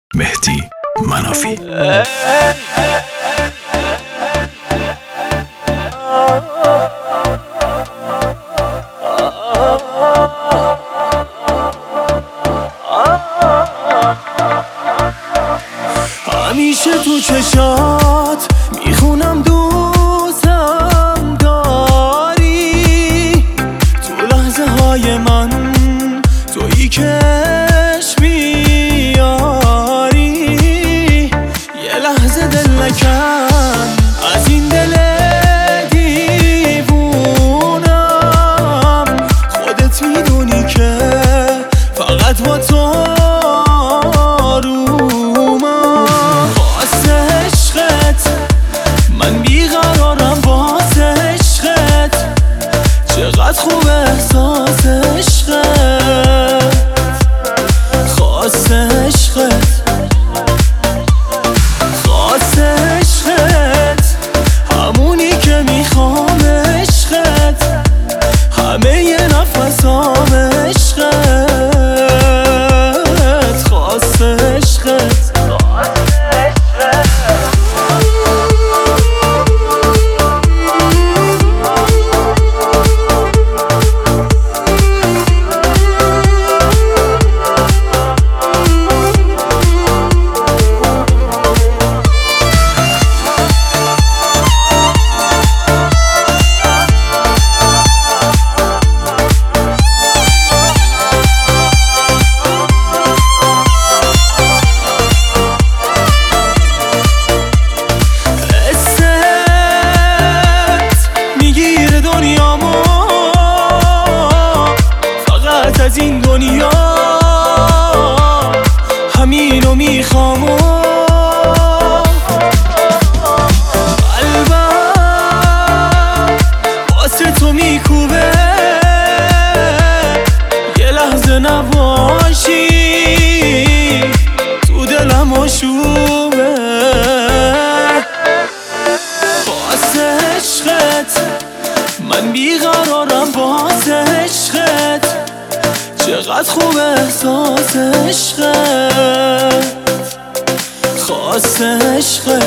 مهدی منافی. همیشه تو چشات میخونم دوستم داری، تو لحظه های من تویی کش میاری، یه لحظه دل نکن از این دل دیوونم، خودت میدونی که فقط با تو خوب احساس عشقت، خاص عشقت، خاص عشقت، همونی که میخوام عشقت، همه یه نفسام عشقت، خاص عشقت. از این دنیا همینو میخوام، قلبم واسه تو میکوبه، یه لحظه نباشی تو دلم آشوبه، واسه عشقت من بیقرارم، واسه عشقت چقدر خوب احساس عشقت، خاص عشقت.